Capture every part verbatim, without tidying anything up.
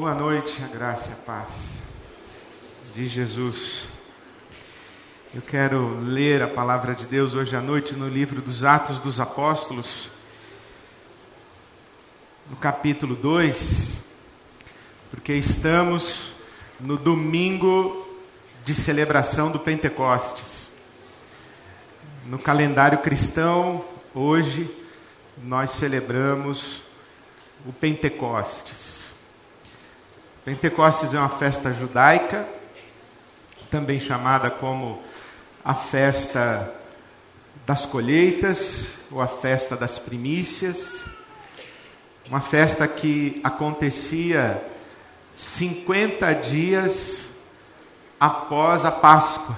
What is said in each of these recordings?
Boa noite, a graça e a paz de Jesus. Eu quero ler a palavra de Deus hoje à noite no livro dos Atos dos Apóstolos, no capítulo dois, porque estamos no domingo de celebração do Pentecostes. No calendário cristão, hoje, nós celebramos o Pentecostes. Pentecostes é uma festa judaica, também chamada como a festa das colheitas, ou a festa das primícias. Uma festa que acontecia cinquenta dias após a Páscoa.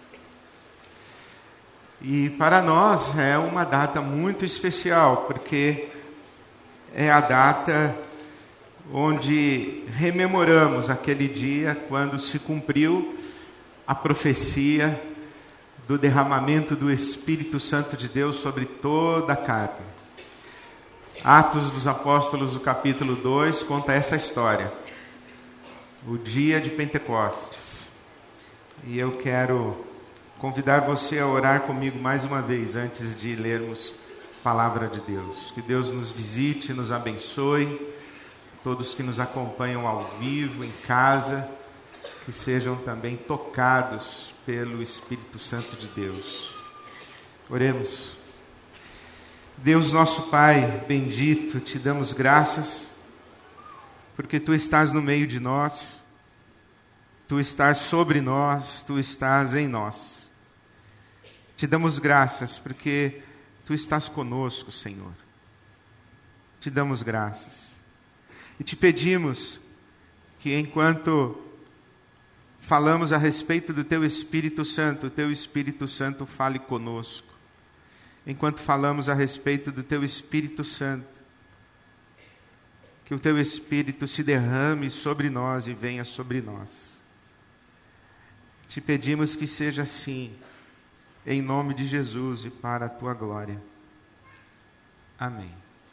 E para nós é uma data muito especial, porque é a data onde rememoramos aquele dia quando se cumpriu a profecia do derramamento do Espírito Santo de Deus sobre toda a carne. Atos dos Apóstolos, o capítulo dois, conta essa história. O dia de Pentecostes. E eu quero convidar você a orar comigo mais uma vez, antes de lermos a palavra de Deus. Que Deus nos visite, nos abençoe. Todos que nos acompanham ao vivo, em casa, que sejam também tocados pelo Espírito Santo de Deus. Oremos. Deus nosso Pai bendito, te damos graças, porque Tu estás no meio de nós, Tu estás sobre nós, Tu estás em nós. Te damos graças, porque Tu estás conosco, Senhor. Te damos graças. E te pedimos que enquanto falamos a respeito do Teu Espírito Santo, o Teu Espírito Santo fale conosco. Enquanto falamos a respeito do Teu Espírito Santo, que o Teu Espírito se derrame sobre nós e venha sobre nós. Te pedimos que seja assim, em nome de Jesus e para a Tua glória. Amém.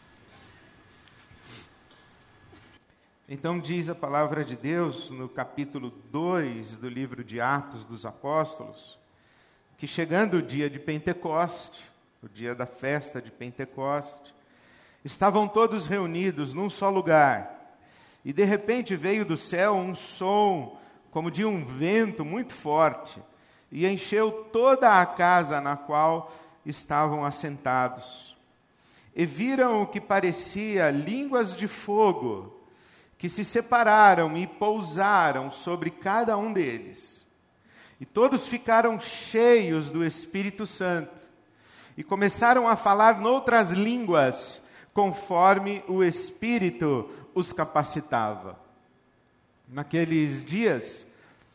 Então diz a palavra de Deus no capítulo dois do livro de Atos dos Apóstolos, que chegando o dia de Pentecoste, o dia da festa de Pentecoste, estavam todos reunidos num só lugar, e de repente veio do céu um som como de um vento muito forte, e encheu toda a casa na qual estavam assentados. E viram o que parecia línguas de fogo, que se separaram e pousaram sobre cada um deles. E todos ficaram cheios do Espírito Santo, e começaram a falar noutras línguas, conforme o Espírito os capacitava. Naqueles dias,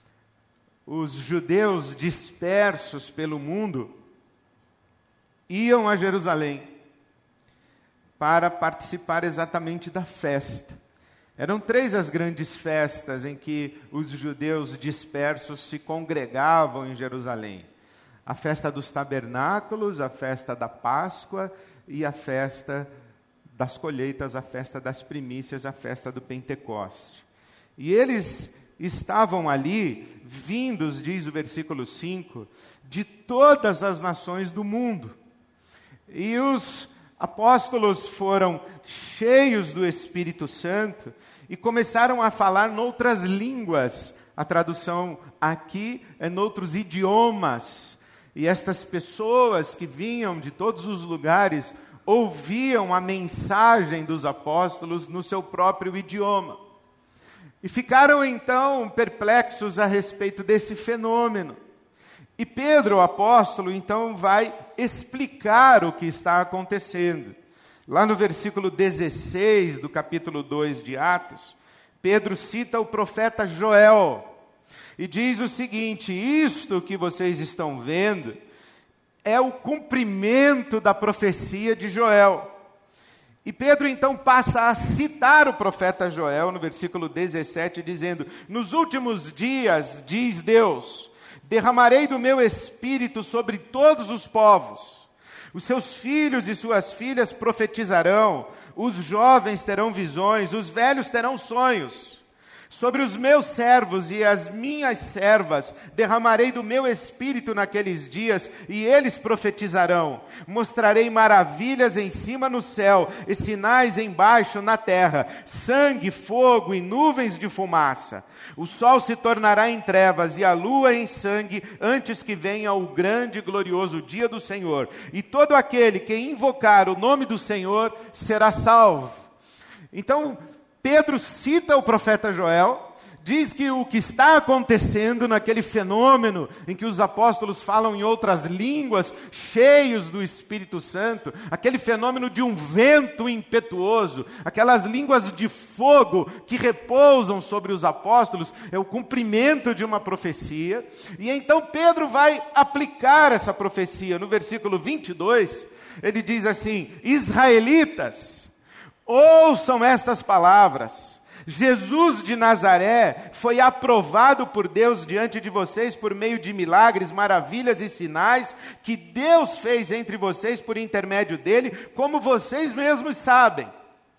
os judeus dispersos pelo mundo iam a Jerusalém para participar exatamente da festa. Eram três as grandes festas em que os judeus dispersos se congregavam em Jerusalém. A festa dos tabernáculos, a festa da Páscoa e a festa das colheitas, a festa das primícias, a festa do Pentecoste. E eles estavam ali, vindos, diz o versículo cinco, de todas as nações do mundo. E os apóstolos foram cheios do Espírito Santo e começaram a falar noutras línguas. A tradução aqui é noutros idiomas. E estas pessoas que vinham de todos os lugares ouviam a mensagem dos apóstolos no seu próprio idioma. E ficaram então perplexos a respeito desse fenômeno. E Pedro, o apóstolo, então vai explicar o que está acontecendo. Lá no versículo dezesseis do capítulo dois de Atos, Pedro cita o profeta Joel e diz o seguinte: isto que vocês estão vendo é o cumprimento da profecia de Joel. E Pedro então passa a citar o profeta Joel no versículo dezessete, dizendo: nos últimos dias, diz Deus, derramarei do meu espírito sobre todos os povos. Os seus filhos e suas filhas profetizarão, os jovens terão visões, os velhos terão sonhos. Sobre os meus servos e as minhas servas derramarei do meu espírito naqueles dias, e eles profetizarão. Mostrarei maravilhas em cima no céu, e sinais embaixo na terra, sangue, fogo e nuvens de fumaça. O sol se tornará em trevas e a lua em sangue, antes que venha o grande e glorioso dia do Senhor. E todo aquele que invocar o nome do Senhor será salvo. Então, Pedro cita o profeta Joel, diz que o que está acontecendo naquele fenômeno em que os apóstolos falam em outras línguas, cheios do Espírito Santo, aquele fenômeno de um vento impetuoso, aquelas línguas de fogo que repousam sobre os apóstolos, é o cumprimento de uma profecia. E então Pedro vai aplicar essa profecia. No versículo vinte e dois, ele diz assim: israelitas, ouçam estas palavras. Jesus de Nazaré foi aprovado por Deus diante de vocês por meio de milagres, maravilhas e sinais que Deus fez entre vocês por intermédio dele, como vocês mesmos sabem.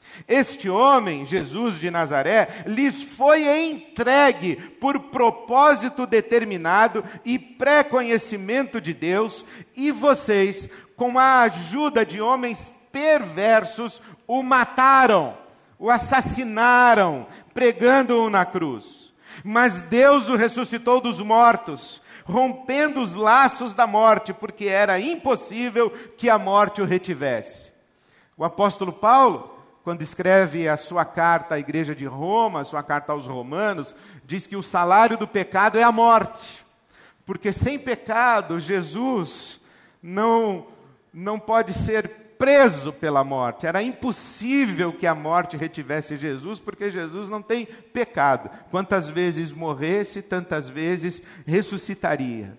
Este homem, Jesus de Nazaré, lhes foi entregue por propósito determinado e pré-conhecimento de Deus, e vocês, com a ajuda de homens perversos, o mataram, o assassinaram, pregando-o na cruz. Mas Deus o ressuscitou dos mortos, rompendo os laços da morte, porque era impossível que a morte o retivesse. O apóstolo Paulo, quando escreve a sua carta à igreja de Roma, a sua carta aos romanos, diz que o salário do pecado é a morte, porque sem pecado Jesus não, não pode ser preso pela morte. Era impossível que a morte retivesse Jesus, porque Jesus não tem pecado. Quantas vezes morresse, tantas vezes ressuscitaria.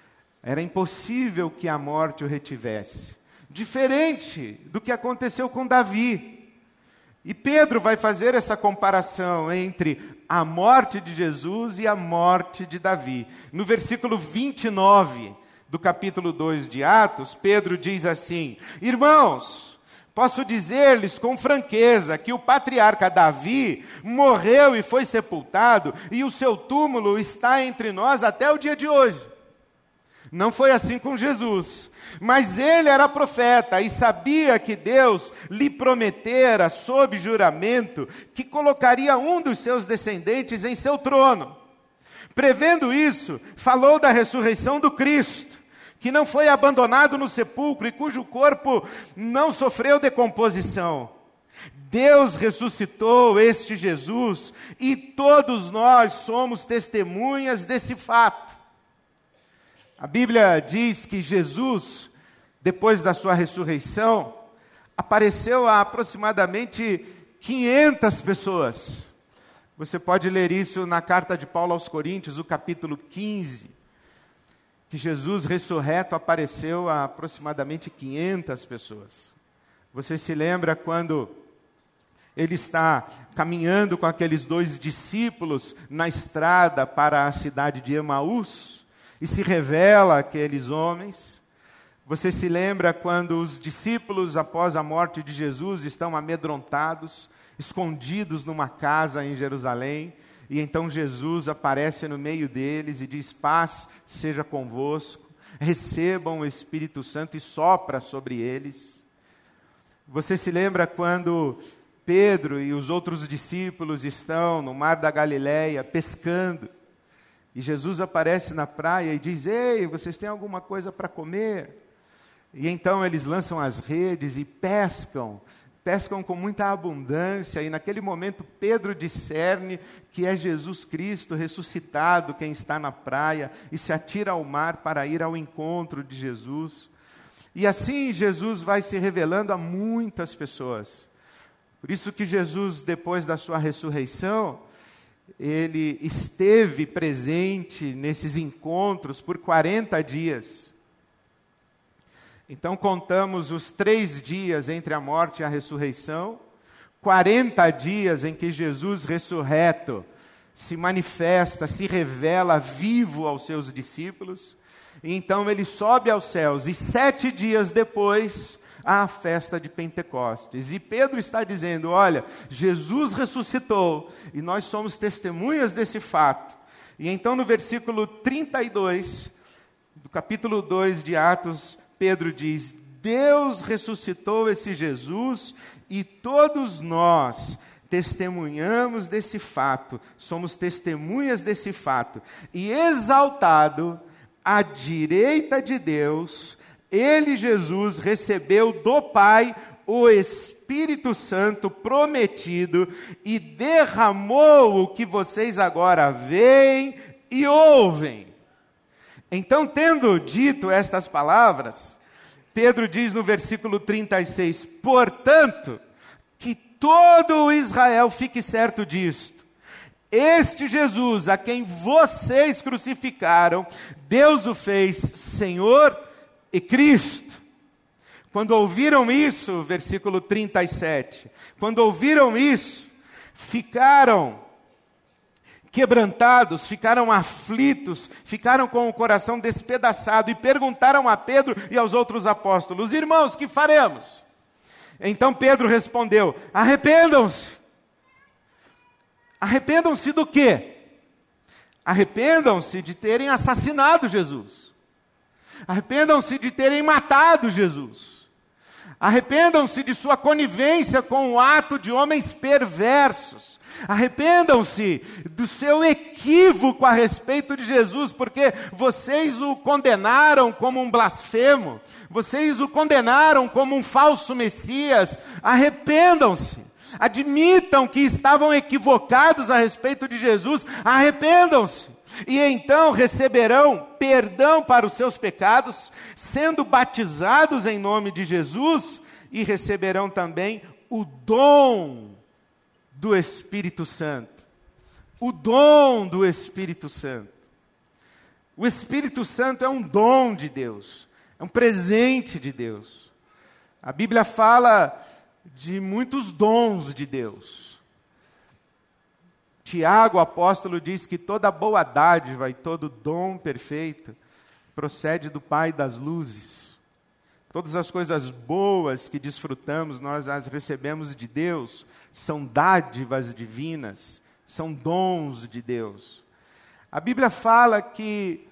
Era impossível que a morte o retivesse. Diferente do que aconteceu com Davi. E Pedro vai fazer essa comparação entre a morte de Jesus e a morte de Davi. No versículo vinte e nove do capítulo dois de Atos, Pedro diz assim: irmãos, posso dizer-lhes com franqueza que o patriarca Davi morreu e foi sepultado, e o seu túmulo está entre nós até o dia de hoje. Não foi assim com Jesus, mas ele era profeta e sabia que Deus lhe prometera, sob juramento, que colocaria um dos seus descendentes em seu trono. Prevendo isso, falou da ressurreição do Cristo, que não foi abandonado no sepulcro e cujo corpo não sofreu decomposição. Deus ressuscitou este Jesus e todos nós somos testemunhas desse fato. A Bíblia diz que Jesus, depois da sua ressurreição, apareceu a aproximadamente quinhentas pessoas. Você pode ler isso na carta de Paulo aos Coríntios, o capítulo quinze, que Jesus ressurreto apareceu a aproximadamente quinhentas pessoas. Você se lembra quando ele está caminhando com aqueles dois discípulos na estrada para a cidade de Emaús, e se revela àqueles homens? Você se lembra quando os discípulos, após a morte de Jesus, estão amedrontados, escondidos numa casa em Jerusalém, e então Jesus aparece no meio deles e diz: paz seja convosco, recebam o Espírito Santo, e sopra sobre eles. Você se lembra quando Pedro e os outros discípulos estão no mar da Galileia pescando, e Jesus aparece na praia e diz: ei, vocês têm alguma coisa para comer? E então eles lançam as redes e pescam, pescam com muita abundância, e naquele momento Pedro discerne que é Jesus Cristo ressuscitado quem está na praia, e se atira ao mar para ir ao encontro de Jesus. E assim Jesus vai se revelando a muitas pessoas. Por isso que Jesus, depois da sua ressurreição, ele esteve presente nesses encontros por quarenta dias. Então contamos os três dias entre a morte e a ressurreição, quarenta dias em que Jesus ressurreto se manifesta, se revela vivo aos seus discípulos, e então ele sobe aos céus, e sete dias depois à festa de Pentecostes. E Pedro está dizendo, olha, Jesus ressuscitou e nós somos testemunhas desse fato. E então no versículo trinta e dois, do capítulo dois de Atos, Pedro diz, Deus ressuscitou esse Jesus e todos nós testemunhamos desse fato, somos testemunhas desse fato. E exaltado à direita de Deus, ele, Jesus, recebeu do Pai o Espírito Santo prometido e derramou o que vocês agora veem e ouvem. Então, tendo dito estas palavras, Pedro diz no versículo trinta e seis, portanto, que todo o Israel fique certo disto. Este Jesus, a quem vocês crucificaram, Deus o fez Senhor e Cristo. Quando ouviram isso, versículo trinta e sete, quando ouviram isso, ficaram quebrantados, ficaram aflitos, ficaram com o coração despedaçado e perguntaram a Pedro e aos outros apóstolos, irmãos, que faremos? Então Pedro respondeu, arrependam-se. Arrependam-se do quê? Arrependam-se de terem assassinado Jesus. Arrependam-se de terem matado Jesus. Arrependam-se de sua conivência com o ato de homens perversos. Arrependam-se do seu equívoco a respeito de Jesus, porque vocês o condenaram como um blasfemo, vocês o condenaram como um falso Messias. Arrependam-se, admitam que estavam equivocados a respeito de Jesus, arrependam-se, e então receberão perdão para os seus pecados, sendo batizados em nome de Jesus, e receberão também o dom do Espírito Santo. O dom do Espírito Santo. O Espírito Santo é um dom de Deus, é um presente de Deus. A Bíblia fala de muitos dons de Deus. Tiago, o apóstolo, diz que toda boa dádiva e todo dom perfeito procede do Pai das luzes. Todas as coisas boas que desfrutamos, nós as recebemos de Deus, são dádivas divinas, são dons de Deus. A Bíblia fala que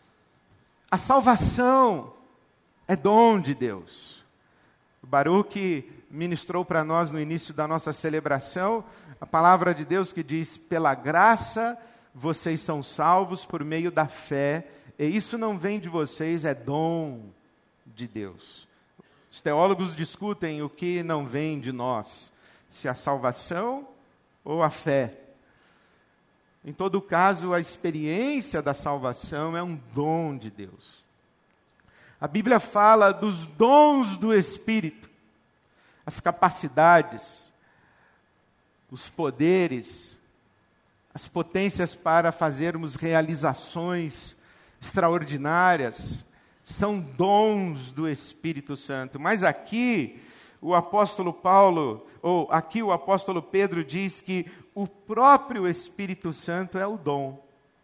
a salvação é dom de Deus. O Baruque ministrou para nós no início da nossa celebração a palavra de Deus que diz, pela graça vocês são salvos por meio da fé, e isso não vem de vocês, é dom de Deus. Os teólogos discutem o que não vem de nós, se a salvação ou a fé. Em todo caso, a experiência da salvação é um dom de Deus. A Bíblia fala dos dons do Espírito, as capacidades, os poderes, as potências para fazermos realizações extraordinárias, são dons do Espírito Santo. Mas aqui, o apóstolo Paulo, ou aqui o apóstolo Pedro diz que o próprio Espírito Santo é o dom.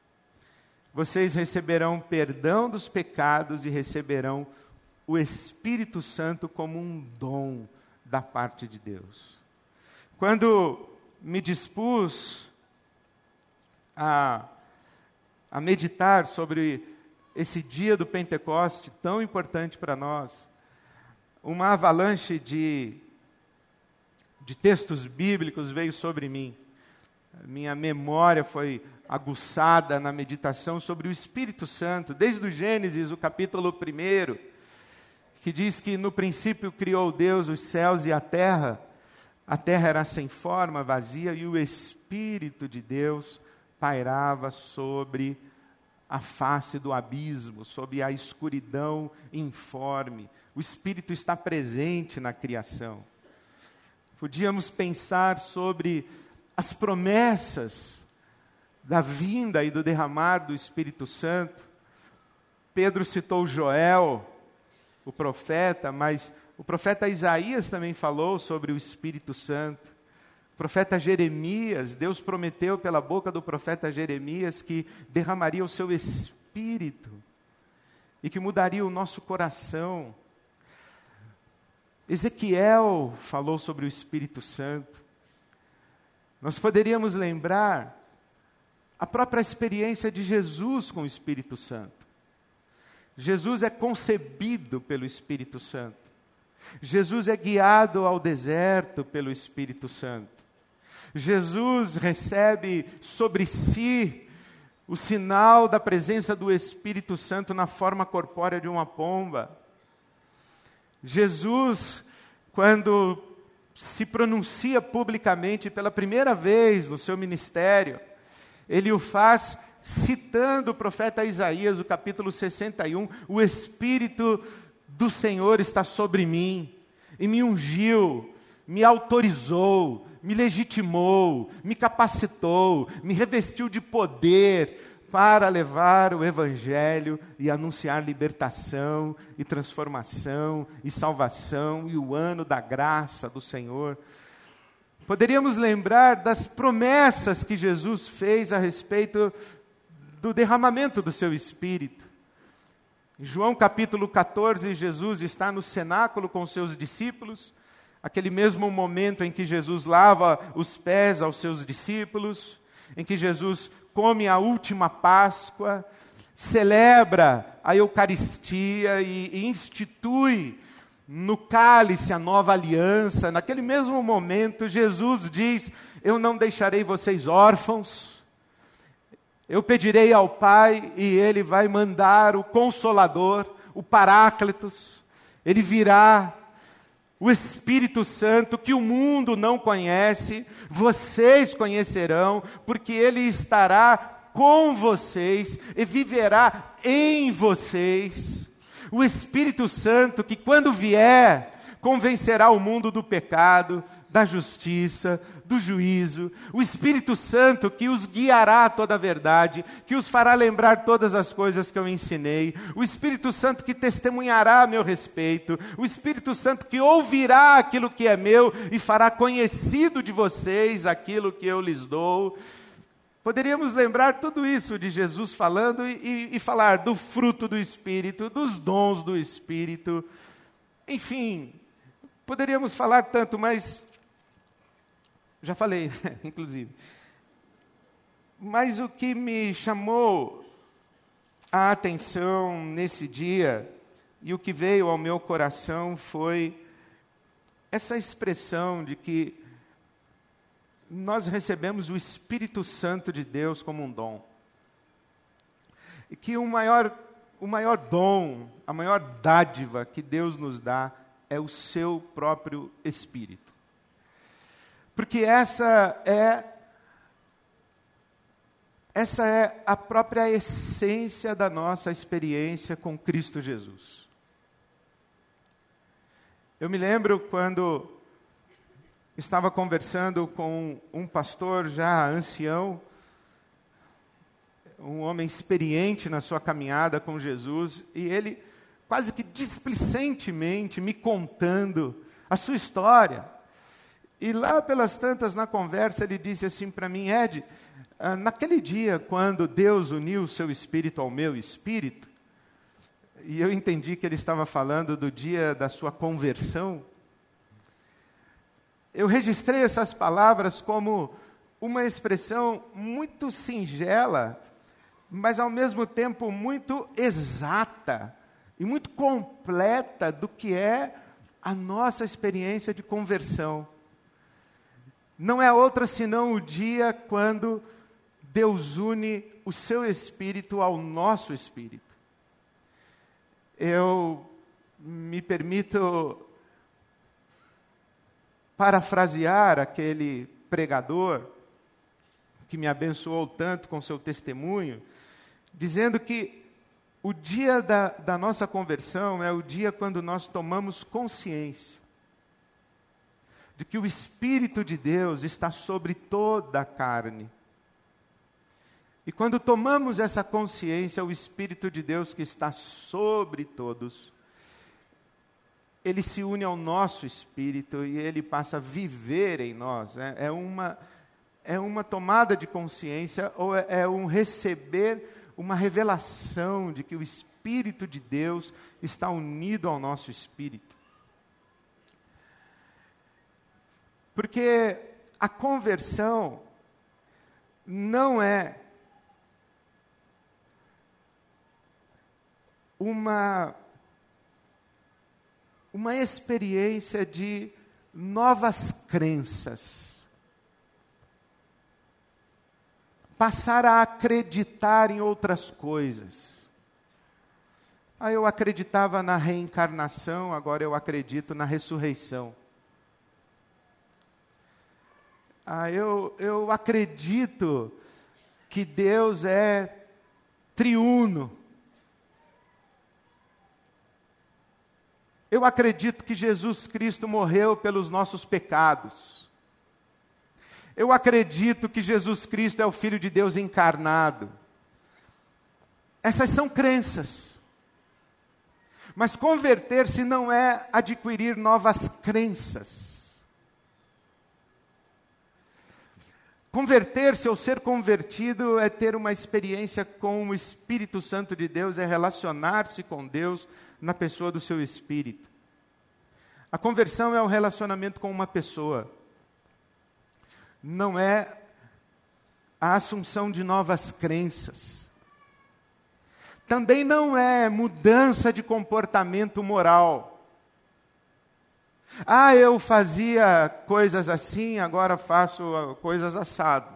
Vocês receberão perdão dos pecados e receberão o Espírito Santo como um dom da parte de Deus. Quando me dispus a, a meditar sobre esse dia do Pentecoste tão importante para nós, uma avalanche de, de textos bíblicos veio sobre mim. Minha memória foi aguçada na meditação sobre o Espírito Santo, desde o Gênesis, o capítulo primeiro, que diz que no princípio criou Deus os céus e a terra. A terra era sem forma, vazia, e o Espírito de Deus pairava sobre a face do abismo, sobre a escuridão informe. O Espírito está presente na criação. Podíamos pensar sobre as promessas da vinda e do derramar do Espírito Santo. Pedro citou Joel, o profeta, mas o profeta Isaías também falou sobre o Espírito Santo. O profeta Jeremias, Deus prometeu pela boca do profeta Jeremias que derramaria o seu Espírito e que mudaria o nosso coração. Ezequiel falou sobre o Espírito Santo. Nós poderíamos lembrar a própria experiência de Jesus com o Espírito Santo. Jesus é concebido pelo Espírito Santo. Jesus é guiado ao deserto pelo Espírito Santo. Jesus recebe sobre si o sinal da presença do Espírito Santo na forma corpórea de uma pomba. Jesus, quando se pronuncia publicamente pela primeira vez no seu ministério, ele o faz citando o profeta Isaías, o capítulo sessenta e um, o Espírito do Senhor está sobre mim, e me ungiu, me autorizou, me legitimou, me capacitou, me revestiu de poder para levar o Evangelho e anunciar libertação e transformação e salvação e o ano da graça do Senhor. Poderíamos lembrar das promessas que Jesus fez a respeito do derramamento do seu Espírito. Em João capítulo catorze, Jesus está no cenáculo com os seus discípulos, aquele mesmo momento em que Jesus lava os pés aos seus discípulos, em que Jesus come a última Páscoa, celebra a Eucaristia e, e institui no cálice a nova aliança. Naquele mesmo momento, Jesus diz: eu não deixarei vocês órfãos, eu pedirei ao Pai e Ele vai mandar o Consolador, o Paráclitos, Ele virá, o Espírito Santo, que o mundo não conhece, vocês conhecerão, porque Ele estará com vocês e viverá em vocês. O Espírito Santo, que quando vier, convencerá o mundo do pecado, da justiça, do juízo. O Espírito Santo que os guiará a toda a verdade, que os fará lembrar todas as coisas que eu ensinei. O Espírito Santo que testemunhará a meu respeito. O Espírito Santo que ouvirá aquilo que é meu e fará conhecido de vocês aquilo que eu lhes dou. Poderíamos lembrar tudo isso de Jesus falando e, e, e falar do fruto do Espírito, dos dons do Espírito. Enfim, poderíamos falar tanto, mas já falei, inclusive. Mas o que me chamou a atenção nesse dia, e o que veio ao meu coração foi essa expressão de que nós recebemos o Espírito Santo de Deus como um dom. E que o maior, o maior dom, a maior dádiva que Deus nos dá é o seu próprio Espírito. Porque essa é, essa é a própria essência da nossa experiência com Cristo Jesus. Eu me lembro quando estava conversando com um pastor já ancião, um homem experiente na sua caminhada com Jesus, e ele quase que displicentemente me contando a sua história. E lá pelas tantas na conversa ele disse assim para mim: Ed, ah, naquele dia quando Deus uniu o seu espírito ao meu espírito, e eu entendi que ele estava falando do dia da sua conversão, eu registrei essas palavras como uma expressão muito singela, mas ao mesmo tempo muito exata e muito completa do que é a nossa experiência de conversão. Não é outra senão o dia quando Deus une o seu espírito ao nosso espírito. Eu me permito parafrasear aquele pregador que me abençoou tanto com seu testemunho, dizendo que o dia da, da nossa conversão é o dia quando nós tomamos consciência de que o Espírito de Deus está sobre toda a carne. E quando tomamos essa consciência, o Espírito de Deus que está sobre todos, ele se une ao nosso espírito e ele passa a viver em nós. É, é, uma, é uma tomada de consciência ou é, é um receber uma revelação de que o Espírito de Deus está unido ao nosso espírito. Porque a conversão não é uma, uma experiência de novas crenças. Passar a acreditar em outras coisas. Ah, eu acreditava na reencarnação, agora eu acredito na ressurreição. Ah, eu, eu acredito que Deus é triuno. Eu acredito que Jesus Cristo morreu pelos nossos pecados. Eu acredito que Jesus Cristo é o Filho de Deus encarnado. Essas são crenças. Mas converter-se não é adquirir novas crenças. Converter-se ou ser convertido é ter uma experiência com o Espírito Santo de Deus, é relacionar-se com Deus na pessoa do seu Espírito. A conversão é um relacionamento com uma pessoa. Não é a assunção de novas crenças. Também não é mudança de comportamento moral. Ah, eu fazia coisas assim, agora faço coisas assado.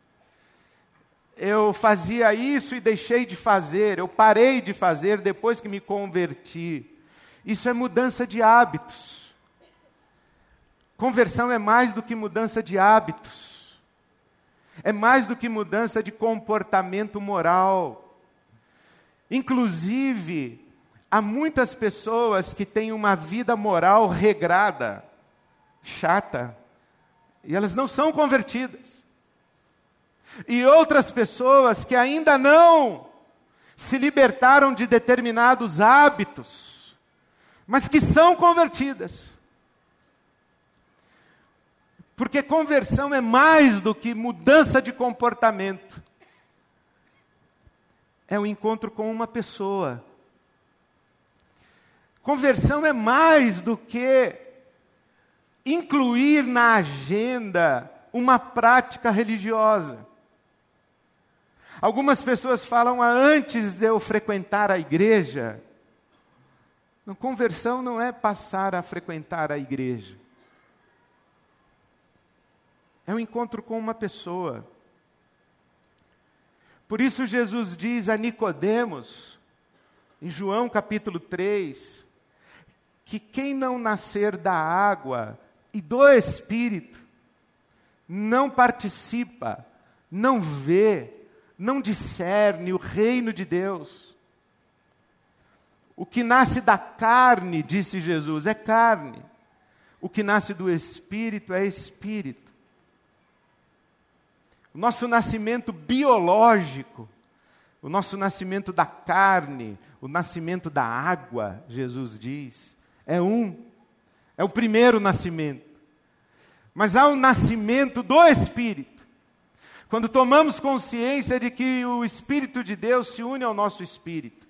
Eu fazia isso e deixei de fazer, eu parei de fazer depois que me converti. Isso é mudança de hábitos. Conversão é mais do que mudança de hábitos. É mais do que mudança de comportamento moral. Inclusive, há muitas pessoas que têm uma vida moral regrada, chata, e elas não são convertidas. E outras pessoas que ainda não se libertaram de determinados hábitos, mas que são convertidas. Porque conversão é mais do que mudança de comportamento. É um encontro com uma pessoa. Conversão é mais do que incluir na agenda uma prática religiosa. Algumas pessoas falam, ah, antes de eu frequentar a igreja. Não, conversão não é passar a frequentar a igreja. É um encontro com uma pessoa. Por isso Jesus diz a Nicodemos, em João capítulo três, que quem não nascer da água e do Espírito, não participa, não vê, não discerne o reino de Deus. O que nasce da carne, disse Jesus, é carne. O que nasce do Espírito é Espírito. O nosso nascimento biológico, o nosso nascimento da carne, o nascimento da água, Jesus diz, é um. É o primeiro nascimento. Mas há um nascimento do Espírito. Quando tomamos consciência de que o Espírito de Deus se une ao nosso espírito.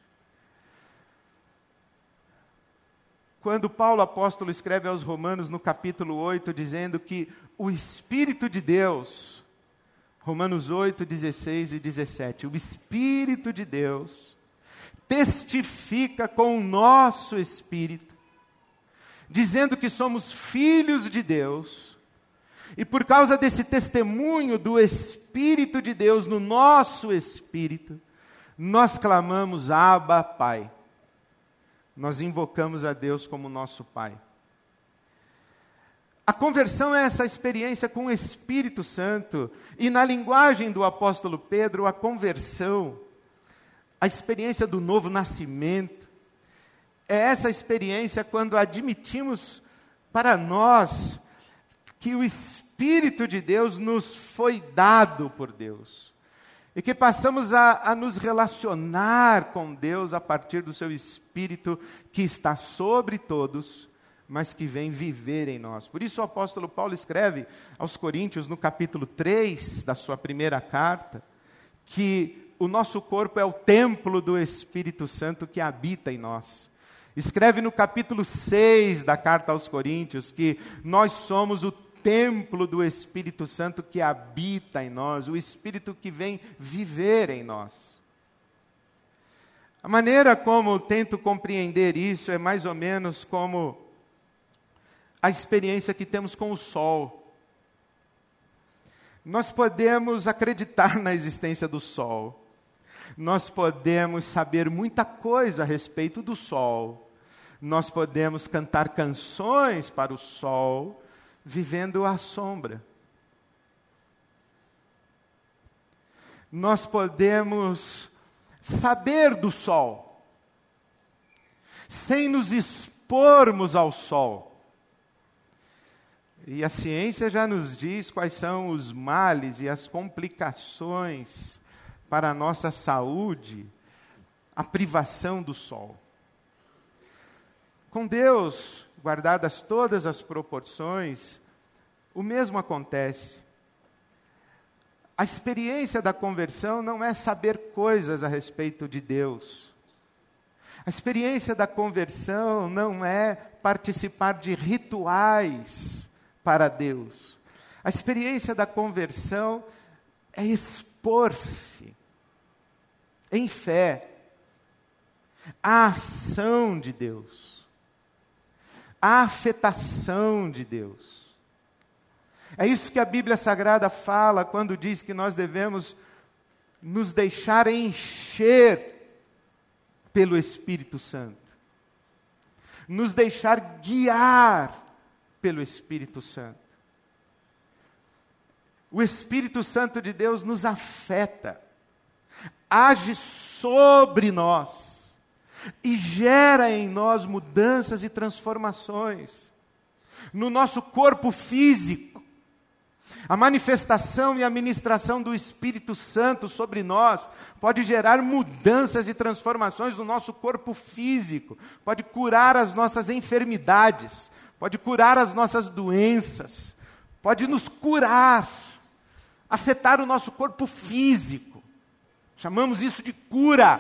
Quando Paulo apóstolo escreve aos Romanos no capítulo oito, dizendo que o Espírito de Deus, Romanos oito, dezesseis e dezessete, o Espírito de Deus testifica com o nosso espírito, dizendo que somos filhos de Deus, e por causa desse testemunho do Espírito de Deus no nosso espírito, nós clamamos, Abba, Pai. Nós invocamos a Deus como nosso Pai. A conversão é essa experiência com o Espírito Santo. E na linguagem do apóstolo Pedro, a conversão, a experiência do novo nascimento, é essa experiência quando admitimos para nós que o Espírito de Deus nos foi dado por Deus. E que passamos a, a nos relacionar com Deus a partir do seu Espírito que está sobre todos, mas que vem viver em nós. Por isso o apóstolo Paulo escreve aos Coríntios, no capítulo três da sua primeira carta, que o nosso corpo é o templo do Espírito Santo que habita em nós. Escreve no capítulo seis da carta aos Coríntios que nós somos o templo do Espírito Santo que habita em nós, o Espírito que vem viver em nós. A maneira como tento compreender isso é mais ou menos como a experiência que temos com o sol. Nós podemos acreditar na existência do sol. Nós podemos saber muita coisa a respeito do sol. Nós podemos cantar canções para o sol, vivendo à sombra. Nós podemos saber do sol, sem nos expormos ao sol. E a ciência já nos diz quais são os males e as complicações para a nossa saúde, a privação do sol. Com Deus, guardadas todas as proporções, o mesmo acontece. A experiência da conversão não é saber coisas a respeito de Deus. A experiência da conversão não é participar de rituais para Deus. A experiência da conversão é expor-se em fé à ação de Deus, à afetação de Deus. É isso que a Bíblia Sagrada fala quando diz que nós devemos nos deixar encher pelo Espírito Santo. Nos deixar guiar pelo Espírito Santo. O Espírito Santo de Deus nos afeta, age sobre nós e gera em nós mudanças e transformações. No nosso corpo físico, a manifestação e a ministração do Espírito Santo sobre nós pode gerar mudanças e transformações no nosso corpo físico, pode curar as nossas enfermidades, pode curar as nossas doenças, pode nos curar, afetar o nosso corpo físico. Chamamos isso de cura.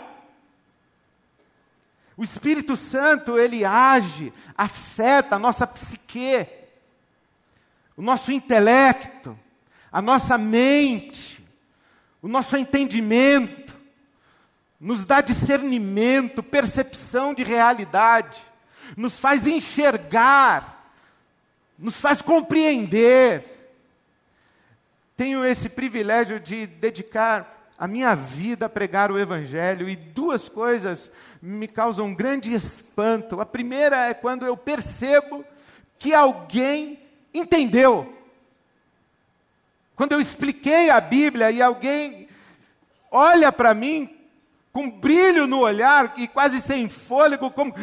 O Espírito Santo, ele age, afeta a nossa psique, o nosso intelecto, a nossa mente, o nosso entendimento, nos dá discernimento, percepção de realidade, nos faz enxergar, nos faz compreender. Tenho esse privilégio de dedicar a minha vida a pregar o Evangelho, e duas coisas me causam grande espanto. A primeira é quando eu percebo que alguém entendeu. Quando eu expliquei a Bíblia e alguém olha para mim com brilho no olhar e quase sem fôlego, como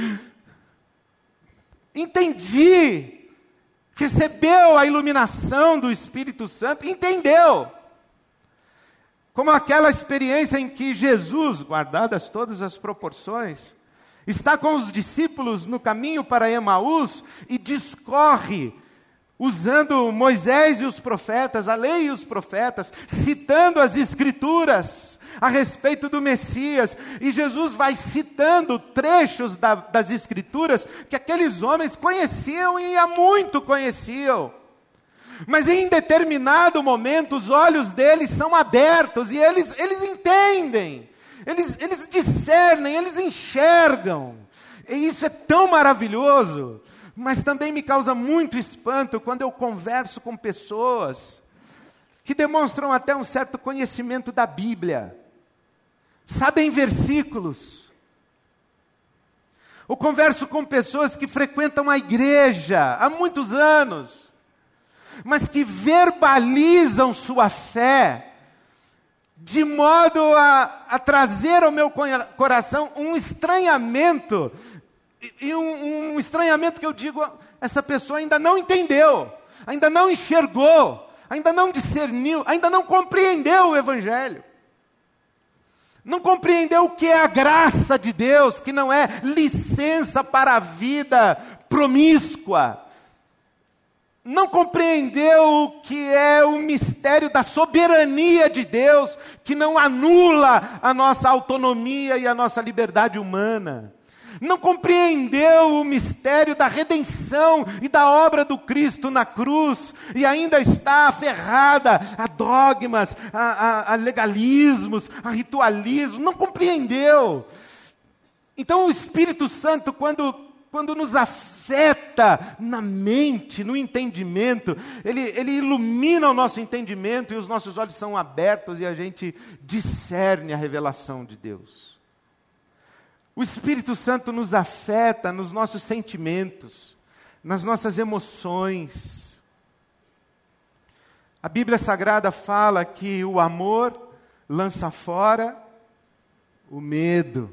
entendi, recebeu a iluminação do Espírito Santo, entendeu. Como aquela experiência em que Jesus, guardadas todas as proporções, está com os discípulos no caminho para Emaús e discorre, usando Moisés e os profetas, a lei e os profetas, citando as Escrituras a respeito do Messias. E Jesus vai citando trechos da, das Escrituras que aqueles homens conheciam e há muito conheciam. Mas em determinado momento os olhos deles são abertos e eles, eles entendem, eles, eles discernem, eles enxergam. E isso é tão maravilhoso. Mas também me causa muito espanto quando eu converso com pessoas que demonstram até um certo conhecimento da Bíblia, sabem versículos. Ou converso com pessoas que frequentam a igreja há muitos anos, mas que verbalizam sua fé de modo a, a trazer ao meu coração um estranhamento. E um, um estranhamento que eu digo, essa pessoa ainda não entendeu, ainda não enxergou, ainda não discerniu, ainda não compreendeu o Evangelho. Não compreendeu o que é a graça de Deus, que não é licença para a vida promíscua. Não compreendeu o que é o mistério da soberania de Deus, que não anula a nossa autonomia e a nossa liberdade humana. não compreendeu o mistério da redenção e da obra do Cristo na cruz, e ainda está aferrada a dogmas, a, a, a legalismos, a ritualismos, não compreendeu. Então o Espírito Santo, quando, quando nos afeta na mente, no entendimento, ele, ele ilumina o nosso entendimento e os nossos olhos são abertos e a gente discerne a revelação de Deus. O Espírito Santo nos afeta nos nossos sentimentos, nas nossas emoções. A Bíblia Sagrada fala que o amor lança fora o medo.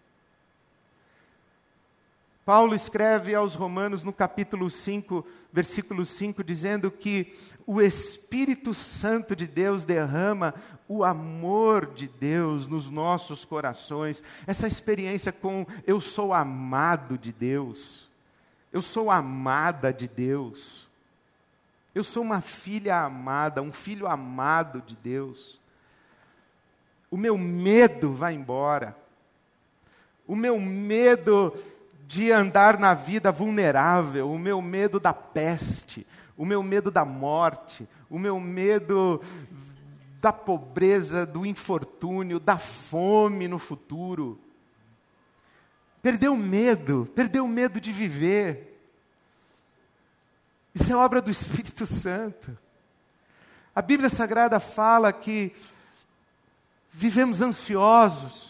Paulo escreve aos Romanos no capítulo cinco, versículo cinco, dizendo que o Espírito Santo de Deus derrama o amor de Deus nos nossos corações. Essa experiência com eu sou amado de Deus, eu sou amada de Deus, eu sou uma filha amada, um filho amado de Deus. O meu medo vai embora, o meu medo de andar na vida vulnerável, o meu medo da peste, o meu medo da morte, o meu medo da pobreza, do infortúnio, da fome no futuro. Perdeu o medo, perdeu o medo de viver. Isso é obra do Espírito Santo. A Bíblia Sagrada fala que vivemos ansiosos,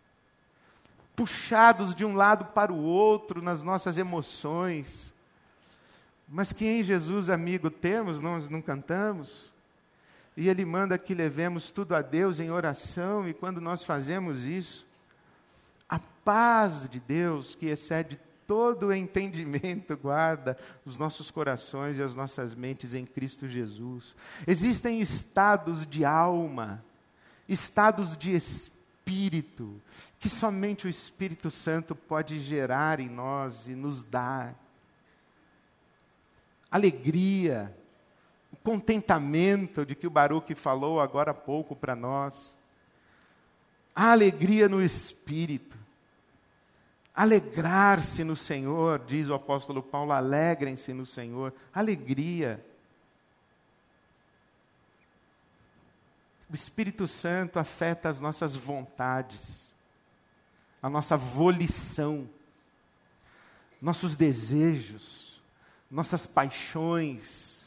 puxados de um lado para o outro nas nossas emoções, mas que em Jesus, amigo, temos, nós não cantamos, e Ele manda que levemos tudo a Deus em oração, e quando nós fazemos isso, a paz de Deus, que excede todo o entendimento, guarda os nossos corações e as nossas mentes em Cristo Jesus. Existem estados de alma, estados de espírito, Espírito, que somente o Espírito Santo pode gerar em nós e nos dar. Alegria, o contentamento de que o Baruque falou agora há pouco para nós. A alegria no Espírito. Alegrar-se no Senhor, diz o apóstolo Paulo, alegrem-se no Senhor. Alegria. O Espírito Santo afeta as nossas vontades, a nossa volição, nossos desejos, nossas paixões.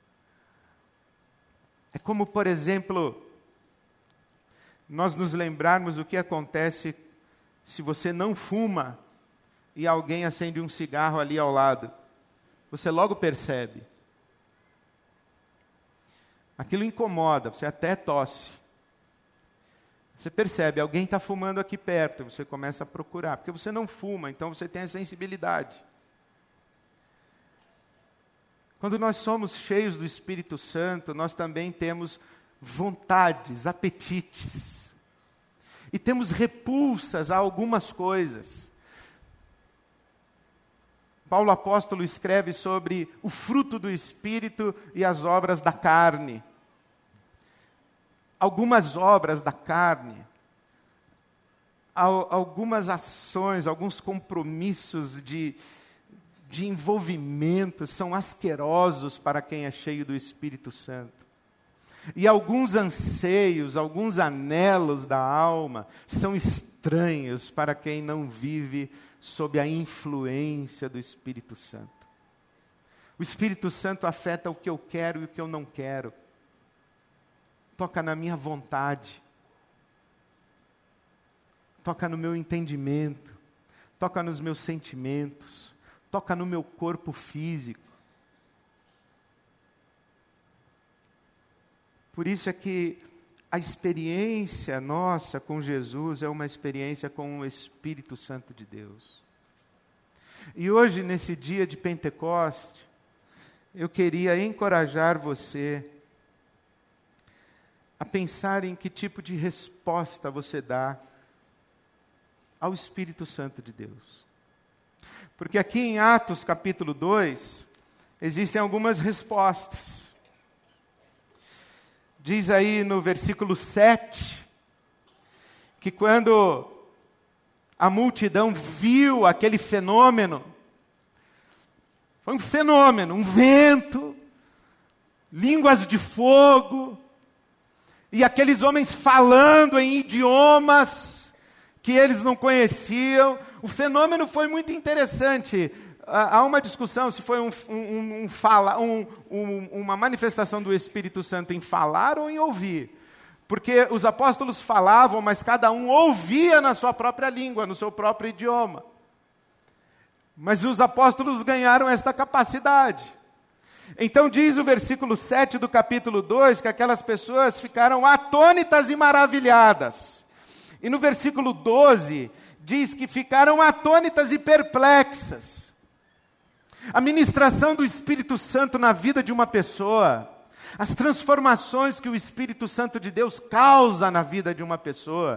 É como, por exemplo, nós nos lembrarmos o que acontece se você não fuma e alguém acende um cigarro ali ao lado. Você logo percebe. Aquilo incomoda, você até tosse. Você percebe, alguém está fumando aqui perto, você começa a procurar, porque você não fuma, então você tem a sensibilidade. Quando nós somos cheios do Espírito Santo, nós também temos vontades, apetites. E temos repulsas a algumas coisas. Paulo apóstolo escreve sobre o fruto do Espírito e as obras da carne. Algumas obras da carne, algumas ações, alguns compromissos de, de envolvimento são asquerosos para quem é cheio do Espírito Santo. E alguns anseios, alguns anelos da alma são estranhos para quem não vive sob a influência do Espírito Santo. O Espírito Santo afeta o que eu quero e o que eu não quero. Toca na minha vontade. Toca no meu entendimento. Toca nos meus sentimentos. Toca no meu corpo físico. Por isso é que a experiência nossa com Jesus é uma experiência com o Espírito Santo de Deus. E hoje, nesse dia de Pentecoste, eu queria encorajar você a pensar em que tipo de resposta você dá ao Espírito Santo de Deus. Porque aqui em Atos capítulo dois, existem algumas respostas. Diz aí no versículo sete, que quando a multidão viu aquele fenômeno. Foi um fenômeno, um vento, línguas de fogo, e aqueles homens falando em idiomas que eles não conheciam. O fenômeno foi muito interessante. Há uma discussão se foi um, um, um fala, um, um, uma manifestação do Espírito Santo em falar ou em ouvir. Porque os apóstolos falavam, mas cada um ouvia na sua própria língua, no seu próprio idioma. Mas os apóstolos ganharam esta capacidade. Então diz o versículo sete do capítulo dois, que aquelas pessoas ficaram atônitas e maravilhadas. E no versículo doze, diz que ficaram atônitas e perplexas. A ministração do Espírito Santo na vida de uma pessoa, as transformações que o Espírito Santo de Deus causa na vida de uma pessoa,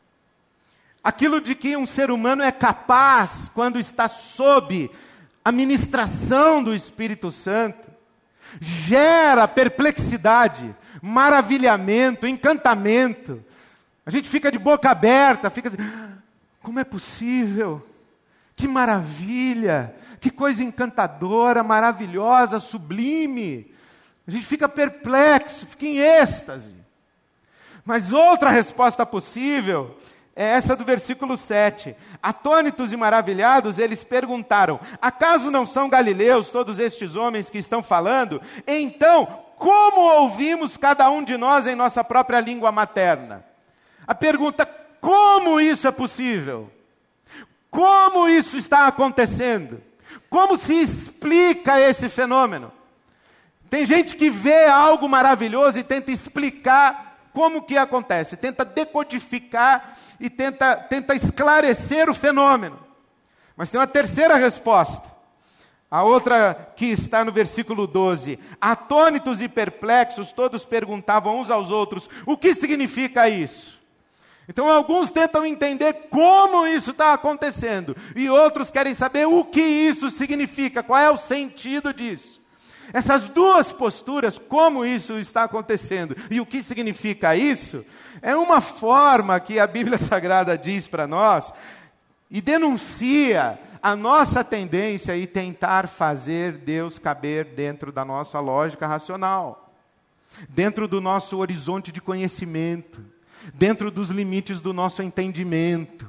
aquilo de que um ser humano é capaz quando está sob a ministração do Espírito Santo, gera perplexidade, maravilhamento, encantamento. A gente fica de boca aberta, fica assim, como é possível? Que maravilha! Que coisa encantadora, maravilhosa, sublime. A gente fica perplexo, fica em êxtase. Mas outra resposta possível é essa do versículo sete. Atônitos e maravilhados, eles perguntaram, acaso não são galileus todos estes homens que estão falando? Então, como ouvimos cada um de nós em nossa própria língua materna? A pergunta, como isso é possível? Como isso está acontecendo? Como se explica esse fenômeno? Tem gente que vê algo maravilhoso e tenta explicar como que acontece, tenta decodificar e tenta, tenta esclarecer o fenômeno. Mas tem uma terceira resposta. A outra que está no versículo doze. Atônitos e perplexos, todos perguntavam uns aos outros, o que significa isso? Então alguns tentam entender como isso está acontecendo, e outros querem saber o que isso significa, qual é o sentido disso. Essas duas posturas, como isso está acontecendo e o que significa isso, é uma forma que a Bíblia Sagrada diz para nós e denuncia a nossa tendência em tentar fazer Deus caber dentro da nossa lógica racional, dentro do nosso horizonte de conhecimento, dentro dos limites do nosso entendimento.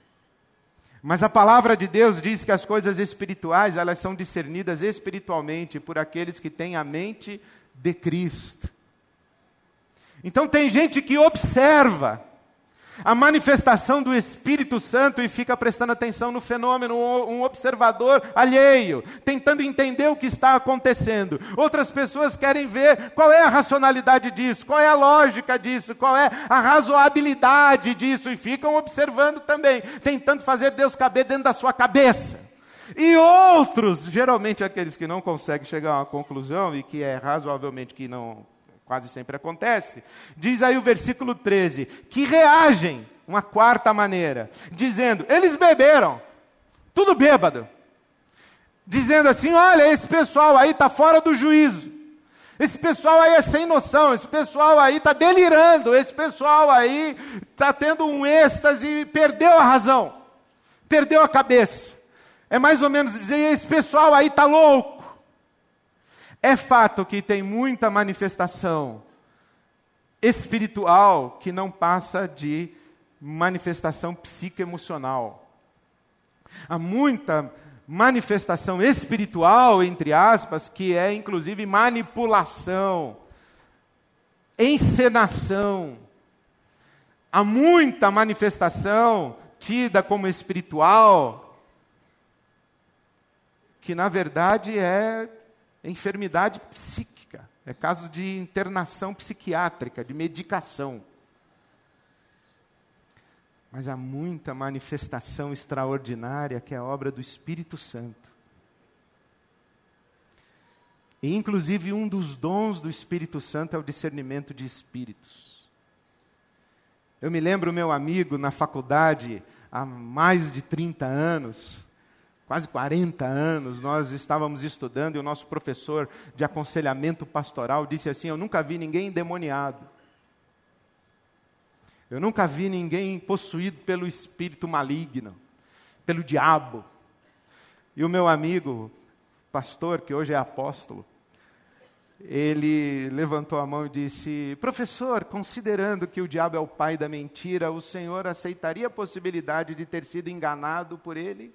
Mas a palavra de Deus diz que as coisas espirituais, elas são discernidas espiritualmente por aqueles que têm a mente de Cristo. Então tem gente que observa a manifestação do Espírito Santo e fica prestando atenção no fenômeno, um observador alheio, tentando entender o que está acontecendo. Outras pessoas querem ver qual é a racionalidade disso, qual é a lógica disso, qual é a razoabilidade disso, e ficam observando também, tentando fazer Deus caber dentro da sua cabeça. E outros, geralmente aqueles que não conseguem chegar a uma conclusão, e que é razoavelmente que não... quase sempre acontece, diz aí o versículo treze, que reagem, uma quarta maneira, dizendo, eles beberam, tudo bêbado, dizendo assim, olha, esse pessoal aí está fora do juízo, esse pessoal aí é sem noção, esse pessoal aí está delirando, esse pessoal aí está tendo um êxtase e perdeu a razão, perdeu a cabeça. É mais ou menos dizer, esse pessoal aí está louco. É fato que tem muita manifestação espiritual que não passa de manifestação psicoemocional. Há muita manifestação espiritual, entre aspas, que é inclusive manipulação, encenação. Há muita manifestação tida como espiritual, que na verdade é enfermidade psíquica, é caso de internação psiquiátrica, de medicação. Mas há muita manifestação extraordinária que é obra do Espírito Santo. E inclusive um dos dons do Espírito Santo é o discernimento de espíritos. Eu me lembro, meu amigo, na faculdade, há mais de trinta anos, quase quarenta anos, nós estávamos estudando e o nosso professor de aconselhamento pastoral disse assim, eu nunca vi ninguém endemoniado. Eu nunca vi ninguém possuído pelo espírito maligno, pelo diabo. E o meu amigo, pastor, que hoje é apóstolo, ele levantou a mão e disse: professor, considerando que o diabo é o pai da mentira, o senhor aceitaria a possibilidade de ter sido enganado por ele?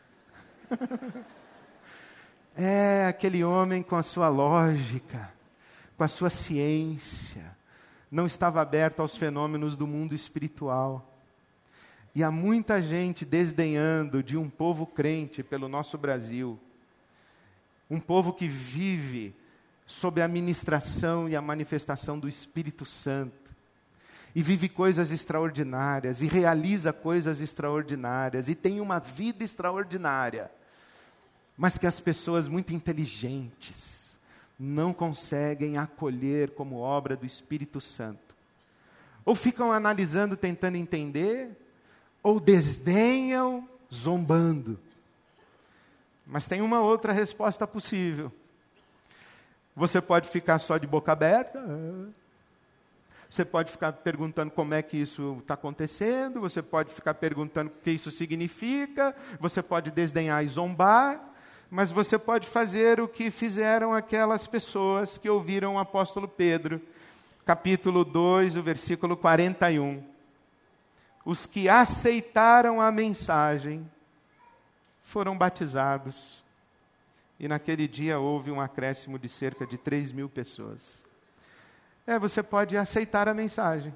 É, aquele homem com a sua lógica, com a sua ciência, não estava aberto aos fenômenos do mundo espiritual. E há muita gente desdenhando de um povo crente pelo nosso Brasil. Um povo que vive sob a ministração e a manifestação do Espírito Santo. E vive coisas extraordinárias, e realiza coisas extraordinárias, e tem uma vida extraordinária. Mas que as pessoas muito inteligentes não conseguem acolher como obra do Espírito Santo. Ou ficam analisando, tentando entender, ou desdenham, zombando. Mas tem uma outra resposta possível. Você pode ficar só de boca aberta. Você pode ficar perguntando como é que isso está acontecendo. Você pode ficar perguntando o que isso significa. Você pode desdenhar e zombar. Mas você pode fazer o que fizeram aquelas pessoas que ouviram o apóstolo Pedro. Capítulo dois, o versículo quarenta e um. Os que aceitaram a mensagem foram batizados. E naquele dia houve um acréscimo de cerca de três mil pessoas. É, você pode aceitar a mensagem.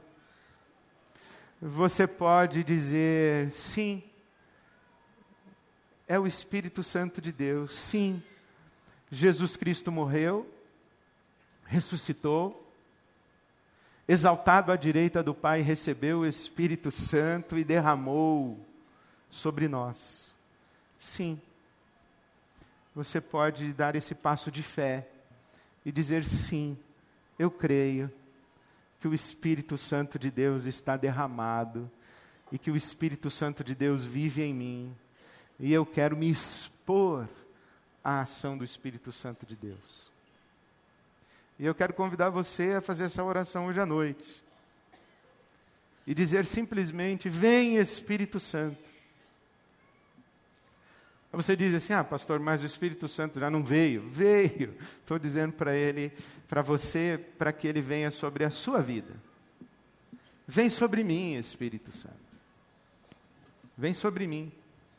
Você pode dizer, sim, é o Espírito Santo de Deus. Sim, Jesus Cristo morreu, ressuscitou, exaltado à direita do Pai, recebeu o Espírito Santo e derramou sobre nós. Sim, você pode dar esse passo de fé e dizer sim, eu creio que o Espírito Santo de Deus está derramado e que o Espírito Santo de Deus vive em mim e eu quero me expor à ação do Espírito Santo de Deus. E eu quero convidar você a fazer essa oração hoje à noite. E dizer simplesmente, vem Espírito Santo. Você diz assim, ah pastor, mas o Espírito Santo já não veio. Veio. Estou dizendo para ele, para você, para que ele venha sobre a sua vida. Vem sobre mim, Espírito Santo. Vem sobre mim.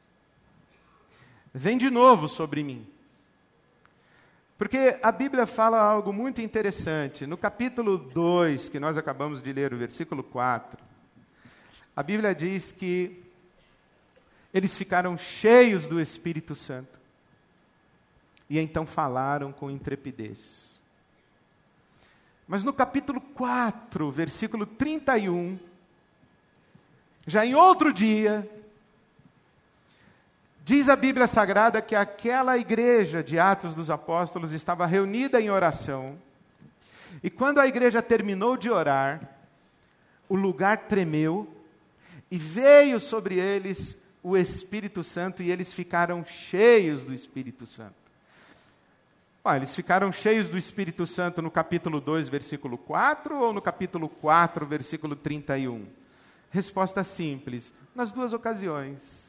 Vem de novo sobre mim. Porque a Bíblia fala algo muito interessante. No capítulo dois, que nós acabamos de ler, o versículo quatro, a Bíblia diz que eles ficaram cheios do Espírito Santo. E então falaram com intrepidez. Mas no capítulo quatro, versículo trinta e um, já em outro dia, diz a Bíblia Sagrada que aquela igreja de Atos dos Apóstolos estava reunida em oração. E quando a igreja terminou de orar, o lugar tremeu e veio sobre eles o Espírito Santo e eles ficaram cheios do Espírito Santo. Olha, eles ficaram cheios do Espírito Santo no capítulo dois, versículo quatro ou no capítulo quatro, versículo trinta e um? Resposta simples, nas duas ocasiões.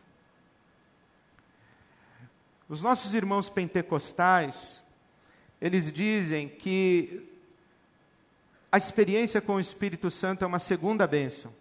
Os nossos irmãos pentecostais, eles dizem que a experiência com o Espírito Santo é uma segunda bênção.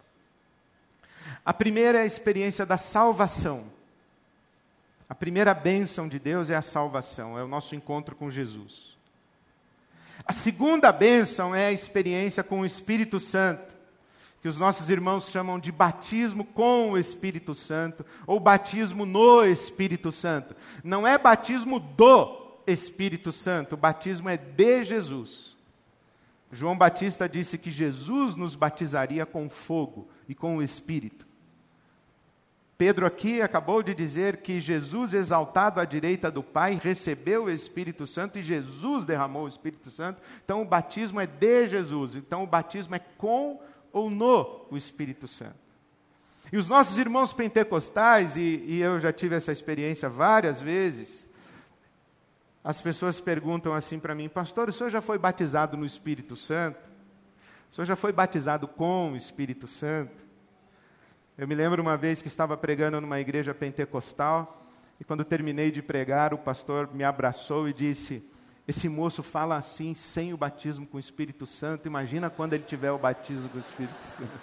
A primeira é a experiência da salvação. A primeira bênção de Deus é a salvação, é o nosso encontro com Jesus. A segunda bênção é a experiência com o Espírito Santo, que os nossos irmãos chamam de batismo com o Espírito Santo, ou batismo no Espírito Santo. Não é batismo do Espírito Santo, o batismo é de Jesus. João Batista disse que Jesus nos batizaria com fogo e com o Espírito. Pedro aqui acabou de dizer que Jesus, exaltado à direita do Pai, recebeu o Espírito Santo e Jesus derramou o Espírito Santo. Então o batismo é de Jesus, então o batismo é com ou no o Espírito Santo. E os nossos irmãos pentecostais, e, e eu já tive essa experiência várias vezes, as pessoas perguntam assim para mim, pastor, o senhor já foi batizado no Espírito Santo? O senhor já foi batizado com o Espírito Santo? Eu me lembro uma vez que estava pregando numa igreja pentecostal, e quando terminei de pregar, o pastor me abraçou e disse: esse moço fala assim, sem o batismo com o Espírito Santo, imagina quando ele tiver o batismo com o Espírito Santo.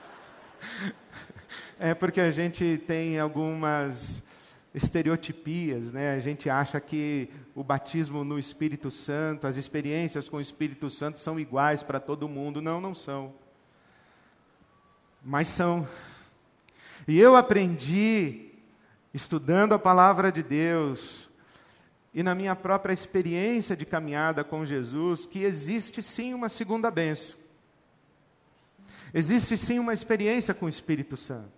É porque a gente tem algumas estereotipias, né? A gente acha que o batismo no Espírito Santo, as experiências com o Espírito Santo são iguais para todo mundo. Não, não são. Mas são. E eu aprendi, estudando a palavra de Deus, e na minha própria experiência de caminhada com Jesus, que existe sim uma segunda bênção. Existe sim uma experiência com o Espírito Santo.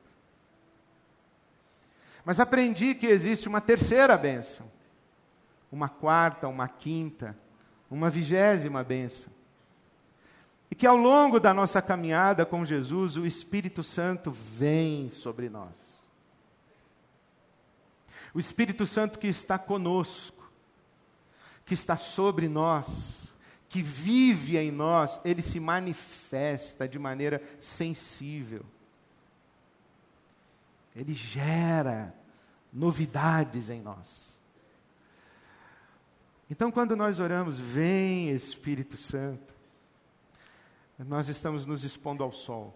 Mas aprendi que existe uma terceira bênção, uma quarta, uma quinta, uma vigésima bênção. E que ao longo da nossa caminhada com Jesus, o Espírito Santo vem sobre nós. O Espírito Santo que está conosco, que está sobre nós, que vive em nós, ele se manifesta de maneira sensível. Ele gera novidades em nós. Então, quando nós oramos, vem Espírito Santo, nós estamos nos expondo ao sol.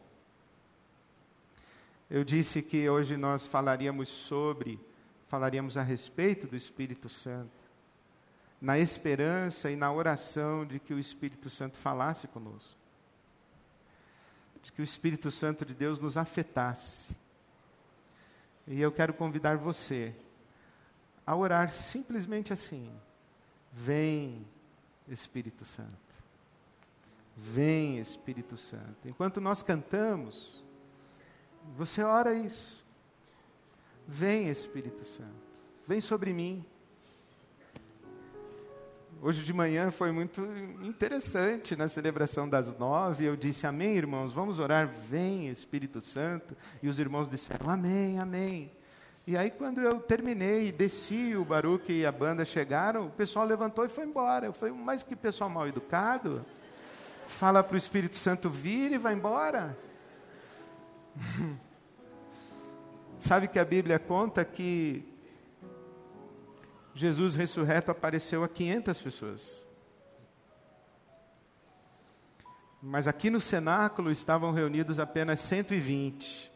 Eu disse que hoje nós falaríamos sobre, falaríamos a respeito do Espírito Santo, na esperança e na oração de que o Espírito Santo falasse conosco, de que o Espírito Santo de Deus nos afetasse. E eu quero convidar você a orar simplesmente assim: vem Espírito Santo. Vem Espírito Santo. Enquanto nós cantamos, você ora isso. Vem Espírito Santo. Vem sobre mim. Hoje de manhã foi muito interessante, na celebração das nove, eu disse: amém, irmãos, vamos orar, vem Espírito Santo. E os irmãos disseram: amém, amém. E aí quando eu terminei, desci, o Baruque e a banda chegaram, o pessoal levantou e foi embora. Eu falei: mas que pessoal mal educado, fala para o Espírito Santo vir e vai embora. Sabe que a Bíblia conta que Jesus ressurreto apareceu a quinhentas pessoas. Mas aqui no cenáculo estavam reunidos apenas cento e vinte.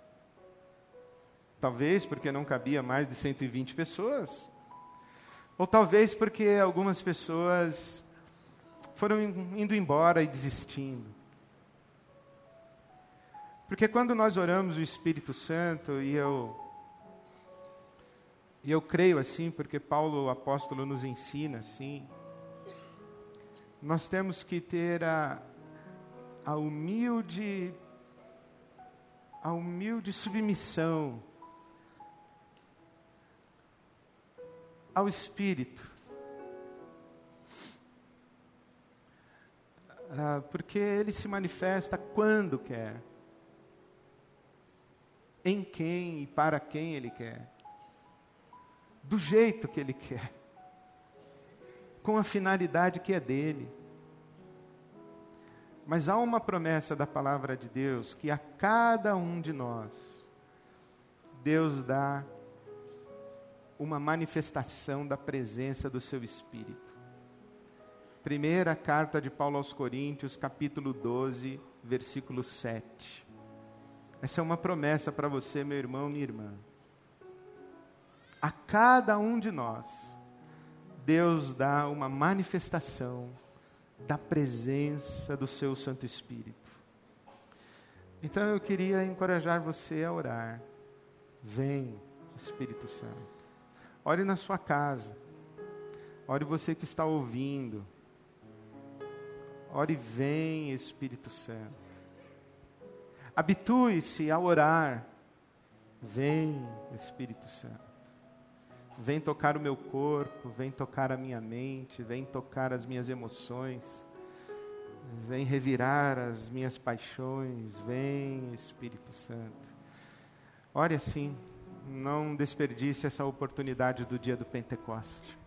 Talvez porque não cabia mais de cento e vinte pessoas. Ou talvez porque algumas pessoas foram indo embora e desistindo. Porque quando nós oramos o Espírito Santo, e eu... E eu creio assim, porque Paulo, o apóstolo, nos ensina assim. Nós temos que ter a, a humilde, a humilde submissão ao Espírito. Ah, porque ele se manifesta quando quer, em quem e para quem ele quer. Do jeito que ele quer, com a finalidade que é dele. Mas há uma promessa da palavra de Deus, que a cada um de nós, Deus dá uma manifestação da presença do seu Espírito. Primeira carta de Paulo aos Coríntios, capítulo doze, versículo sete. Essa é uma promessa para você, meu irmão, minha irmã. A cada um de nós, Deus dá uma manifestação da presença do seu Santo Espírito. Então eu queria encorajar você a orar. Vem, Espírito Santo. Ore na sua casa. Ore você que está ouvindo. Ore, vem, Espírito Santo. Habitue-se a orar. Vem, Espírito Santo. Vem tocar o meu corpo, vem tocar a minha mente, vem tocar as minhas emoções, vem revirar as minhas paixões, vem Espírito Santo. Ore assim, não desperdice essa oportunidade do dia do Pentecoste.